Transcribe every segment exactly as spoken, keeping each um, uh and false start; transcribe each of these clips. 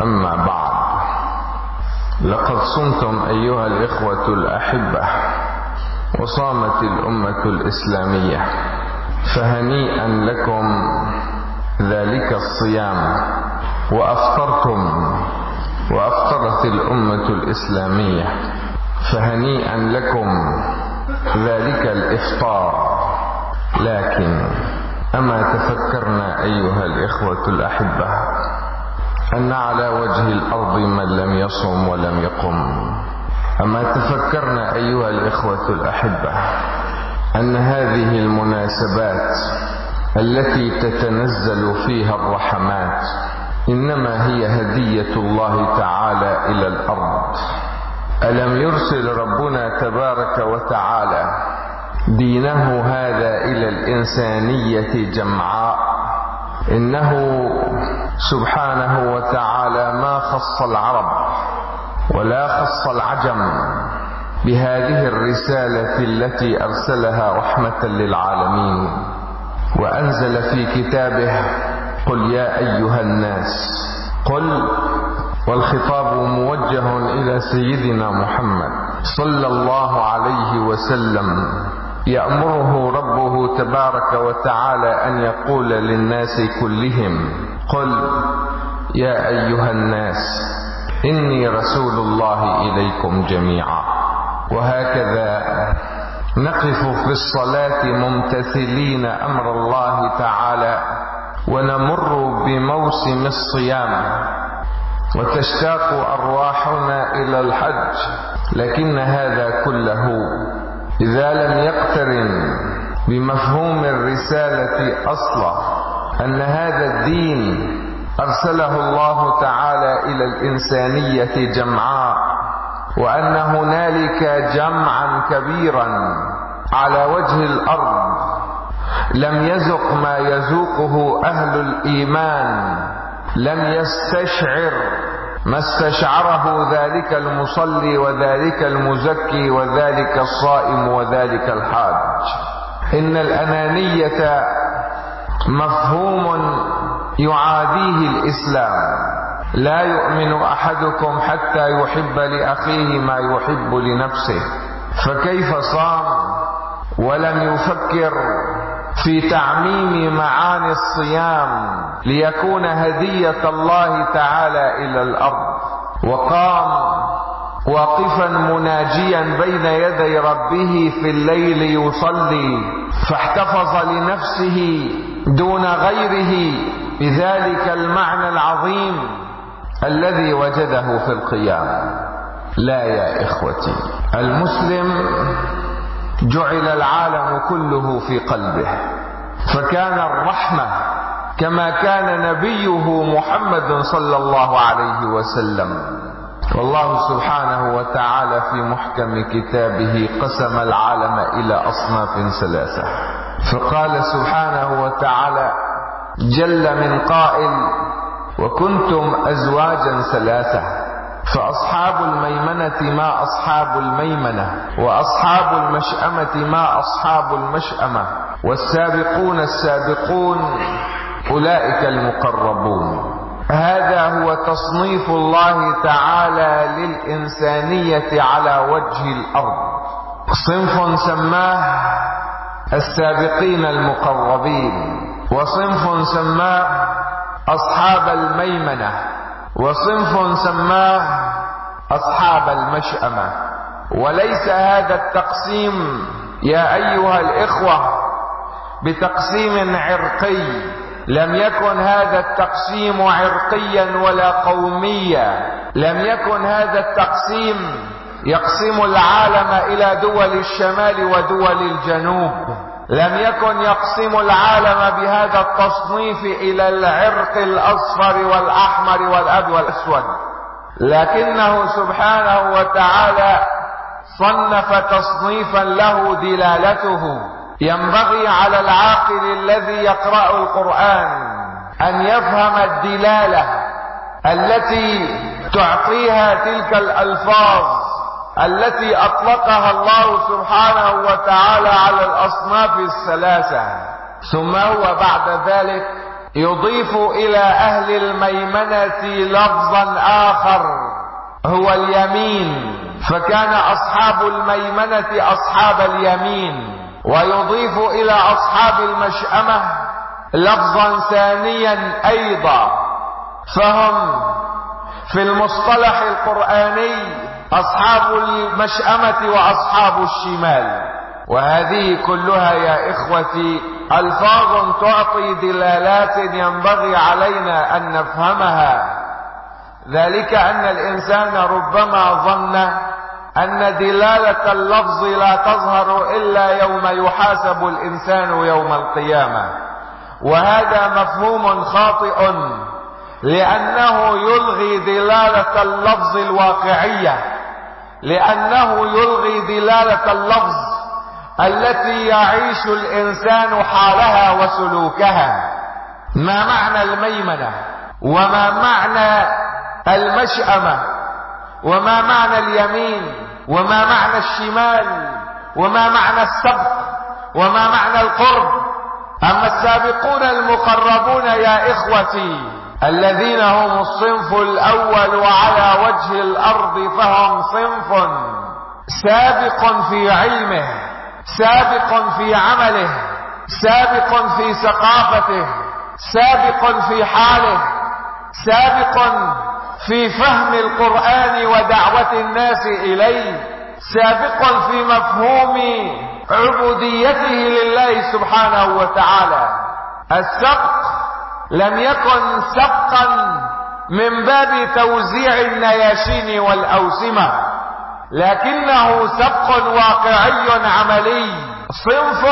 أما بعد، لقد صمتم أيها الإخوة الأحبة، وصامت الأمة الإسلامية، فهنيئا لكم ذلك الصيام. وأفطرتم وأفطرت الأمة الإسلامية، فهنيئا لكم ذلك الإفطار. لكن أما تفكرنا أيها الإخوة الأحبة أن على وجه الأرض من لم يصم ولم يقم؟ أما تفكرنا أيها الإخوة الأحبة أن هذه المناسبات التي تتنزل فيها الرحمات إنما هي هدية الله تعالى إلى الأرض؟ ألم يرسل ربنا تبارك وتعالى دينه هذا إلى الإنسانية جمعاء؟ إنه سبحانه وتعالى ما خص العرب ولا خص العجم بهذه الرسالة التي أرسلها رحمة للعالمين، وأنزل في كتابه: قل يا أيها الناس. قل، والخطاب موجه إلى سيدنا محمد صلى الله عليه وسلم، يأمره ربه تبارك وتعالى أن يقول للناس كلهم: قل يا أيها الناس إني رسول الله إليكم جميعا. وهكذا نقف في الصلاة ممتثلين أمر الله تعالى، ونمر بموسم الصيام، وتشتاق أرواحنا إلى الحج. لكن هذا كله إذا لم يقترن بمفهوم الرسالة أصلا، أن هذا الدين أرسله الله تعالى إلى الإنسانية جمعاء، وأن هنالك جمعا كبيرا على وجه الأرض لم يذق ما يذوقه أهل الإيمان، لم يستشعر ما استشعره ذلك المصلي وذلك المزكي وذلك الصائم وذلك الحاج. إن الأنانية مفهوم يعاديه الإسلام. لا يؤمن أحدكم حتى يحب لأخيه ما يحب لنفسه. فكيف صام ولم يفكر في تعميم معاني الصيام ليكون هدية الله تعالى إلى الأرض؟ وقام واقفا مناجيا بين يدي ربه في الليل يصلي، فاحتفظ لنفسه دون غيره بذلك المعنى العظيم الذي وجده في القيام. لا يا إخوتي، المسلم جعل العالم كله في قلبه، فكان الرحمة كما كان نبيه محمد صلى الله عليه وسلم. والله سبحانه وتعالى في محكم كتابه قسم العالم إلى أصناف ثلاثة، فقال سبحانه وتعالى جل من قائل: وكنتم أزواجا ثلاثة، فأصحاب الميمنة ما أصحاب الميمنة، وأصحاب المشأمة ما أصحاب المشأمة، والسابقون السابقون أولئك المقربون. هذا هو تصنيف الله تعالى للإنسانية على وجه الأرض. صنف سماه السابقين المقربين، وصنف سماه أصحاب الميمنة، وصنف سماه أصحاب المشأمة. وليس هذا التقسيم يا أيها الإخوة بتقسيم عرقي، لم يكن هذا التقسيم عرقيا ولا قوميا، لم يكن هذا التقسيم يقسم العالم إلى دول الشمال ودول الجنوب، لم يكن يقسم العالم بهذا التصنيف إلى العرق الأصفر والأحمر والأبيض والأسود، لكنه سبحانه وتعالى صنف تصنيفا له دلالته. ينبغي على العاقل الذي يقرأ القرآن أن يفهم الدلالة التي تعطيها تلك الألفاظ التي أطلقها الله سبحانه وتعالى على الأصناف الثلاثة. ثم هو بعد ذلك يضيف إلى أهل الميمنة لفظا آخر هو اليمين، فكان أصحاب الميمنة أصحاب اليمين، ويضيف إلى أصحاب المشأمة لفظا ثانيا أيضا، فهم في المصطلح القرآني أصحاب المشأمة وأصحاب الشمال. وهذه كلها يا إخوتي ألفاظ تعطي دلالات ينبغي علينا أن نفهمها، ذلك أن الإنسان ربما ظن أن دلالة اللفظ لا تظهر إلا يوم يحاسب الإنسان يوم القيامة، وهذا مفهوم خاطئ، لأنه يلغي دلالة اللفظ الواقعية، لأنه يلغي دلالة اللفظ التي يعيش الإنسان حالها وسلوكها. ما معنى الميمنة، وما معنى المشأمة، وما معنى اليمين، وما معنى الشمال، وما معنى السبق، وما معنى القرب؟ أما السابقون المقربون يا إخوتي الذين هم الصنف الأول وعلى وجه الأرض، فهم صنف سابق في علمه، سابق في عمله، سابق في ثقافته، سابق في حاله، سابق في فهم القرآن ودعوة الناس إليه، سابق في مفهوم عبوديته لله سبحانه وتعالى. السبق لم يكن سبقا من باب توزيع النياشين والأوسمة، لكنه سبق واقعي عملي، صنف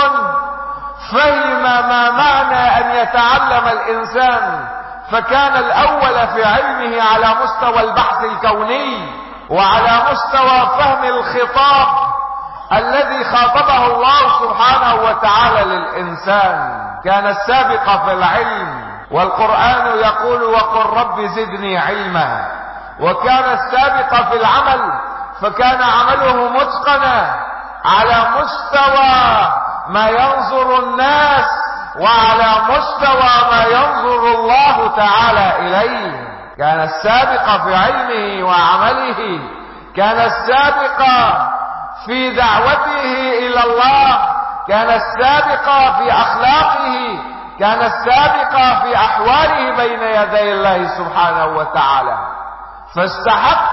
فهم ما معنى أن يتعلم الإنسان، فكان الأول في علمه على مستوى البحث الكوني وعلى مستوى فهم الخطاب الذي خاطبه الله سبحانه وتعالى للإنسان، كان السابق في العلم، والقرآن يقول وقل رب زدني علما. وكان السابق في العمل، فكان عمله متقنا على مستوى ما ينظر الناس وعلى مستوى ما ينظر الله تعالى إليه. كان السابق في علمه وعمله، كان السابق في دعوته إلى الله، كان السابق في أخلاقه، كان السابق في أحواله بين يدي الله سبحانه وتعالى، فاستحق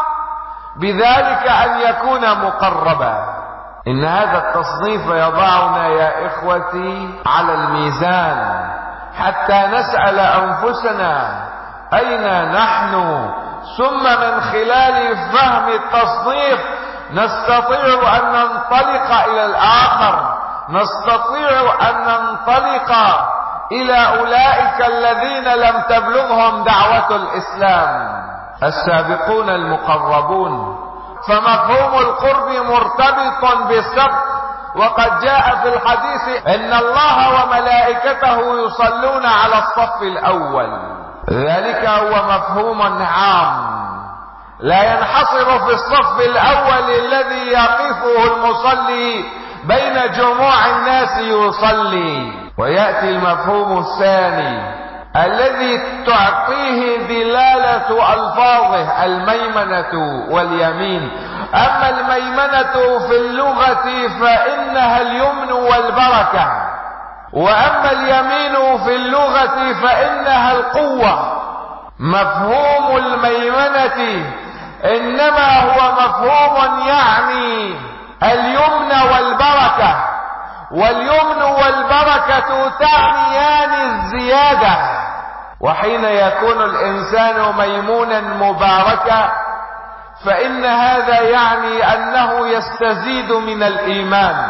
بذلك أن يكون مقربا. إن هذا التصنيف يضعنا يا إخوتي على الميزان حتى نسأل أنفسنا أين نحن، ثم من خلال فهم التصنيف نستطيع أن ننطلق إلى الآخر، نستطيع أن ننطلق إلى أولئك الذين لم تبلغهم دعوة الإسلام، السابقون المقربون. فمفهوم القرب مرتبط بالسبق، وقد جاء في الحديث إن الله وملائكته يصلون على الصف الأول. ذلك هو مفهوم عام لا ينحصر في الصف الأول الذي يقفه المصلي بين جموع الناس يصلي. ويأتي المفهوم الثاني الذي تعطيه دلالة ألفاظه الميمنة واليمين. أما الميمنة في اللغة فإنها اليمن والبركة، وأما اليمين في اللغة فإنها القوة. مفهوم الميمنة إنما هو مفهوم يعني اليمن والبركة، واليمن والبركة تعنيان الزيادة. وحين يكون الإنسان ميمونا مباركا فإن هذا يعني أنه يستزيد من الإيمان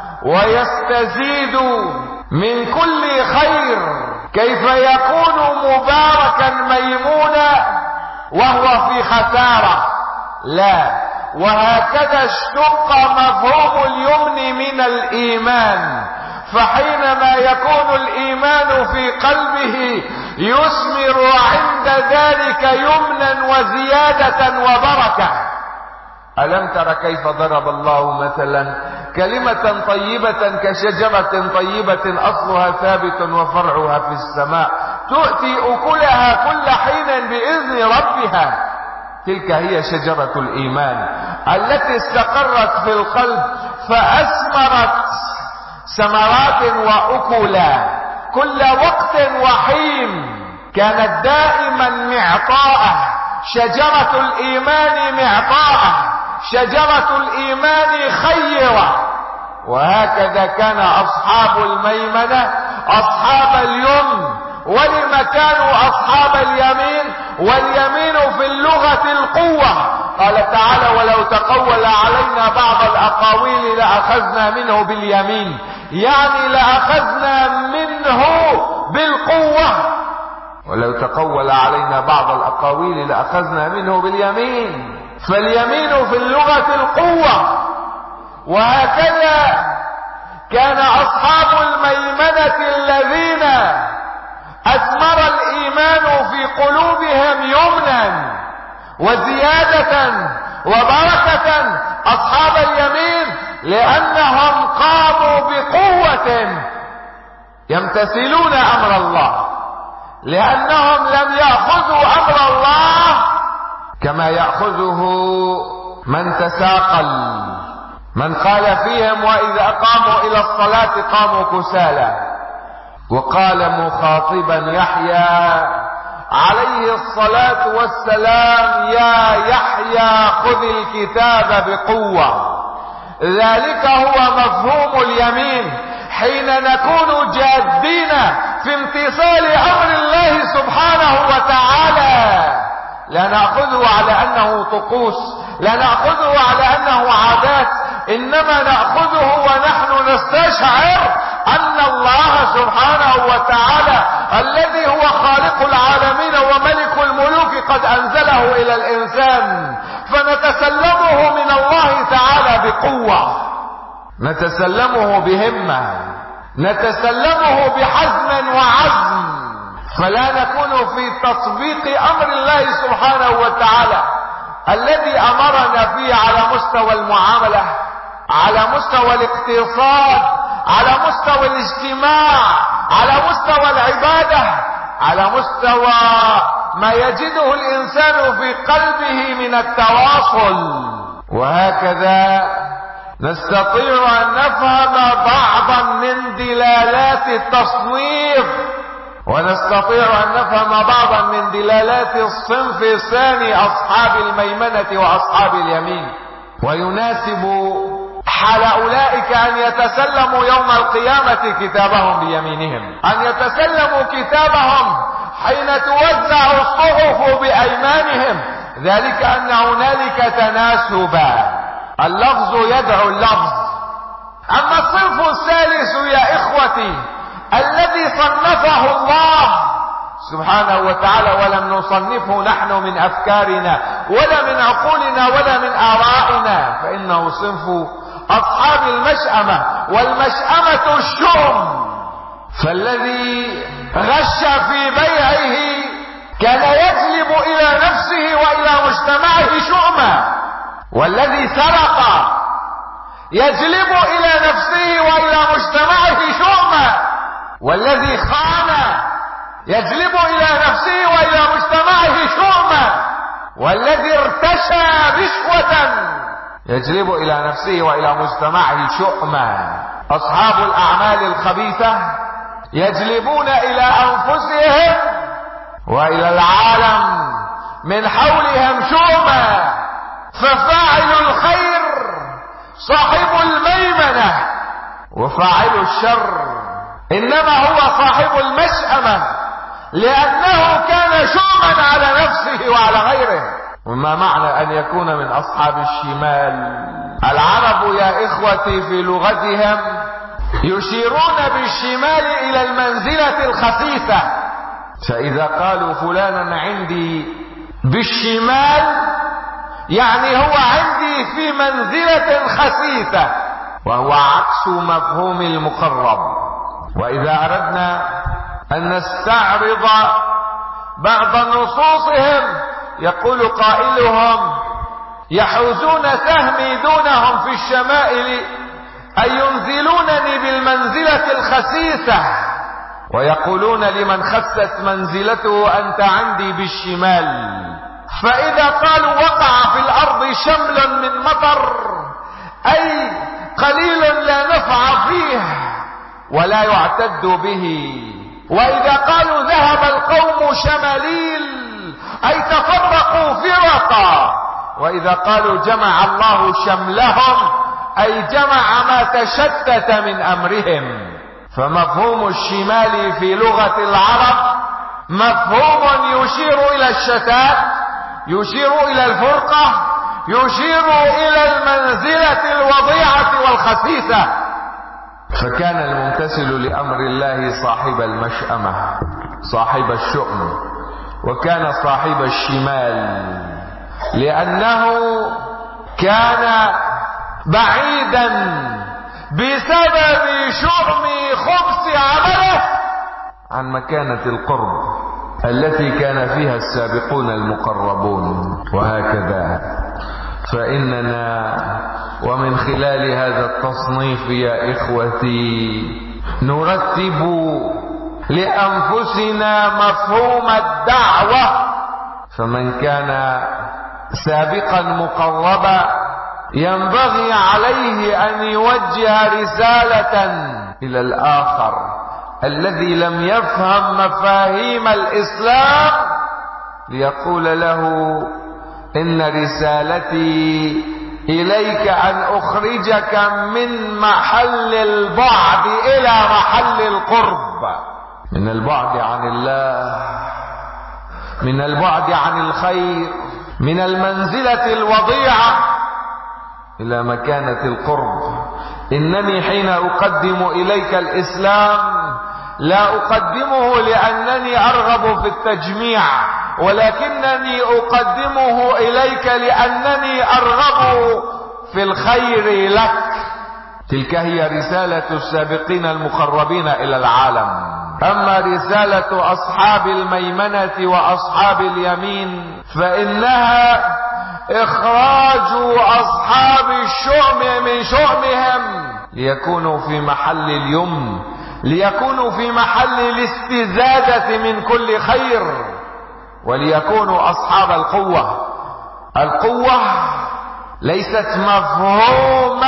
ويستزيد من كل خير. كيف يكون مباركا ميمونا وهو في خسارة؟ لا. وهكذا اشتق مفهوم اليمن من الإيمان، فحينما يكون الإيمان في قلبه يثمر عند ذلك يمنا وزيادة وبركة. ألم تر كيف ضرب الله مثلا كلمة طيبة كشجرة طيبة أصلها ثابت وفرعها في السماء تؤتي أكلها كل حين بإذن ربها. تلك هي شجرة الإيمان التي استقرت في القلب فأثمرت ثمرات وأكلا كل وقت وحين، كانت دائما معطاءة. شجرة الإيمان معطاءة، شجرة الإيمان خيرة. وهكذا كان أصحاب الميمنة أصحاب اليمن. ولم كانوا أصحاب اليمين؟ واليمين في اللغة القوة. قال تعالى ولو تقول علينا بعض الأقاويل لأخذنا منه باليمين، يعني لأخذنا منه بالقوة. ولو تقول علينا بعض الأقاويل لأخذنا منه باليمين، فاليمين في اللغة القوة. وهكذا كان أصحاب الميمنة الذين أثمر الإيمان في قلوبهم يمنا وزيادة وبركة أصحاب اليمين، لأنهم قاموا بقوة يمتثلون أمر الله، لأنهم لم يأخذوا أمر الله كما يأخذه من تساقل، من قال فيهم وإذا قاموا إلى الصلاة قاموا كسالى. وقال مخاطبا يحيى عليه الصلاة والسلام يا يحيى خذ الكتاب بقوة. ذلك هو مفهوم اليمين حين نكون جادين في امتثال أمر الله سبحانه وتعالى. لا نأخذه على أنه طقوس، لا نأخذه على أنه عادات، إنما نأخذه ونحن نستشعر أن الله سبحانه وتعالى الذي هو خالق العالمين وملك الملوك قد أنزله إلى الإنسان، فنتسلمه من الله تعالى بقوة، نتسلمه بهمة، نتسلمه بحزم وعزم، فلا نكون في تطبيق أمر الله سبحانه وتعالى الذي أمرنا فيه على مستوى المعاملة، على مستوى الاقتصاد، على مستوى الاجتماع، على مستوى العبادة، على مستوى ما يجده الإنسان في قلبه من التواصل. وهكذا نستطيع أن نفهم بعضا من دلالات التصنيف، ونستطيع أن نفهم بعضا من دلالات الصنف الثاني أصحاب الميمنة وأصحاب اليمين. ويناسب حال أولئك أن يتسلموا يوم القيامة كتابهم بيمينهم، أن يتسلموا كتابهم حين توزع الصحف بأيمانهم، ذلك أن هنالك تناسبا، اللفظ يدعو اللفظ. أما الصنف الثالث يا إخوتي الذي صنفه الله سبحانه وتعالى ولم نصنفه نحن من أفكارنا ولا من عقولنا ولا من آرائنا، فإنه صنف أصحاب المشأمة، والمشأمة الشؤم. فالذي غش في بيعه كان يجلب إلى نفسه وإلى مجتمعه شؤما، والذي سرق يجلب إلى نفسه وإلى مجتمعه شؤما، والذي خان يجلب إلى نفسه وإلى مجتمعه شؤما، والذي ارتشى رشوة يجلب إلى نفسه وإلى مجتمعه شؤما. أصحاب الأعمال الخبيثة يجلبون إلى أنفسهم وإلى العالم من حولهم شؤما. ففاعل الخير صاحب الميمنة، وفاعل الشر إنما هو صاحب المشأمة، لأنه كان شؤما على نفسه وعلى غيره. وما معنى أن يكون من أصحاب الشمال؟ العرب يا إخوتي في لغتهم يشيرون بالشمال إلى المنزلة الخسيسة، فإذا قالوا فلانا عندي بالشمال يعني هو عندي في منزلة خسيسة، وهو عكس مفهوم المقرب. وإذا أردنا أن نستعرض بعض نصوصهم يقول قائلهم يحوزون سهمي دونهم في الشمائل أي ينزلونني بالمنزلة الخسيسة، ويقولون لمن خست منزلته أنت عندي بالشمال. فإذا قالوا وقع في الأرض شمل من مطر، أي قليل لا نفع فيه ولا يعتد به. وإذا قالوا ذهب القوم شماليل، أي تفرقوا فرقا. وإذا قالوا جمع الله شملهم، أي جمع ما تشتت من أمرهم. فمفهوم الشمال في لغة العرب مفهوم يشير إلى الشتات، يشير إلى الفرقة، يشير إلى المنزلة الوضيعة والخسيسة. فكان الممتثل لأمر الله صاحب المشأمة، صاحب الشؤم، وكان صاحب الشمال لأنه كان بعيدا بسبب شؤم خبث عمله عن مكانة القرب التي كان فيها السابقون المقربون. وهكذا فإننا ومن خلال هذا التصنيف يا إخوتي نرتب لأنفسنا مفهوم الدعوة. فمن كان سابقا مقربا ينبغي عليه أن يوجه رسالة إلى الآخر الذي لم يفهم مفاهيم الإسلام، ليقول له إن رسالتي إليك أن أخرجك من محل البعد إلى محل القرب، من البعد عن الله، من البعد عن الخير، من المنزلة الوضيعة إلى مكانة القرب. إنني حين أقدم إليك الإسلام لا أقدمه لأنني أرغب في التجميع، ولكنني أقدمه إليك لأنني أرغب في الخير لك. تلك هي رسالة السابقين المقربين إلى العالم. أما رسالة أصحاب الميمنة وأصحاب اليمين فإنها إخراج أصحاب الشؤم من شؤمهم ليكونوا في محل اليمن، ليكونوا في محل الاستزادة من كل خير، وليكونوا أصحاب القوة. القوة ليست مفهوم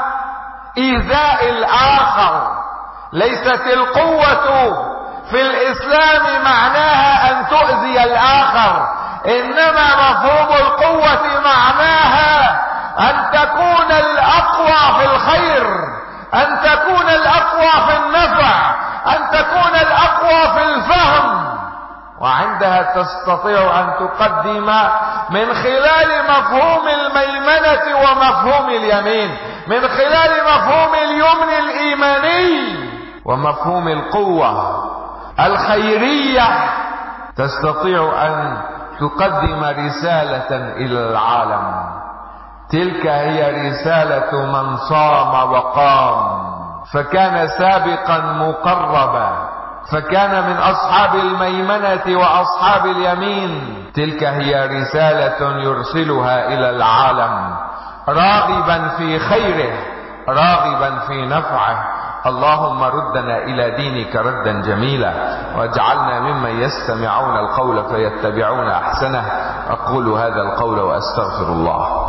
إيذاء الآخر، ليست القوة في الإسلام معناها أن تؤذي الآخر، إنما مفهوم القوة معناها أن تكون الأقوى في الخير، أن تكون الأقوى في النفع، أن تكون الأقوى في الفهم. وعندها تستطيع أن تقدم من خلال مفهوم الميمنة ومفهوم اليمين، من خلال مفهوم اليمن الإيماني ومفهوم القوة الخيرية، تستطيع أن تقدم رسالة إلى العالم. تلك هي رسالة من صام وقام، فكان سابقا مقربا، فكان من أصحاب الميمنة وأصحاب اليمين. تلك هي رسالة يرسلها إلى العالم راغبا في خيره، راغبا في نفعه. اللهم ردنا إلى دينك ردا جميلا، واجعلنا ممن يستمعون القول فيتبعون أحسنه. أقول هذا القول وأستغفر الله.